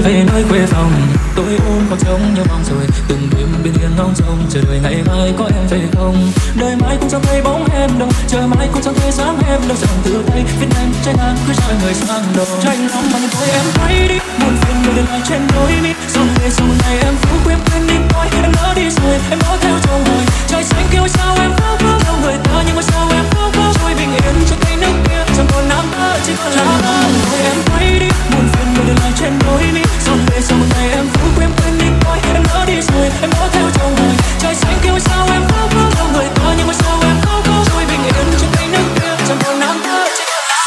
về nơi quê phòng. Tôi ôm khoảng trống như mong rồi từng đêm bên yên ngóng trông chờ đợi ngày mai có em về không. Đời mãi cũng chẳng thấy bóng em đâu, chờ mãi cũng chẳng thấy dáng em đâu. Dòng từ tay viết em trái ngang cứ rời người sang đầu. Tranh lòng mà thôi em quay đi, buồn phiền người đừng lại trên đôi mi. Xong về sau một ngày em phú quên quên đi tôi, em lỡ đi rồi em bỏ theo trong hồi. Trời xanh kêu sao em khóc khóc theo người ta, nhưng mà sao em khóc khóc trôi bình yên trên cây nước kia. Chẳng còn nam ta chỉ còn là ta. Thôi em quay đi, buồn phiền người đừng lại trên đôi mi. Xong về sau một ngày em phú quên quên đi tôi, em lỡ đi rồi em bỏ theo trong hồi. Trời xanh kêu sao em khóc khóc theo người ta, nhưng mà sao em khóc khóc trôi bình yên trên cây nước kia. Chẳng còn nam ta chỉ còn là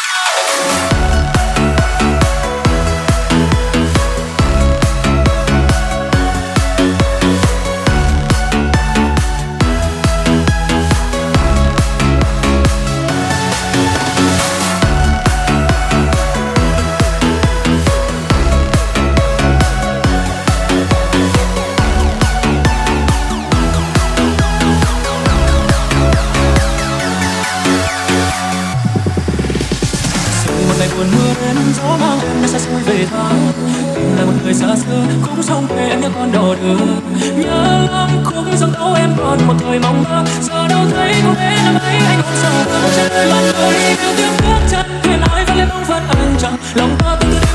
buồn mưa đến gió mang em đã xa xôi về ta. Tìm là một người xa xưa cũng sông về em nhớ con đò đưa. Nhớ lắm cũng giống đâu em còn một thời mong mơ. Giờ đâu thấy có bé năm ấy anh còn sầu mơ. Trên đời lòng tôi yêu tiếng bước chân thuyền ai vang lên bóng phật anh chẳng lòng ta từng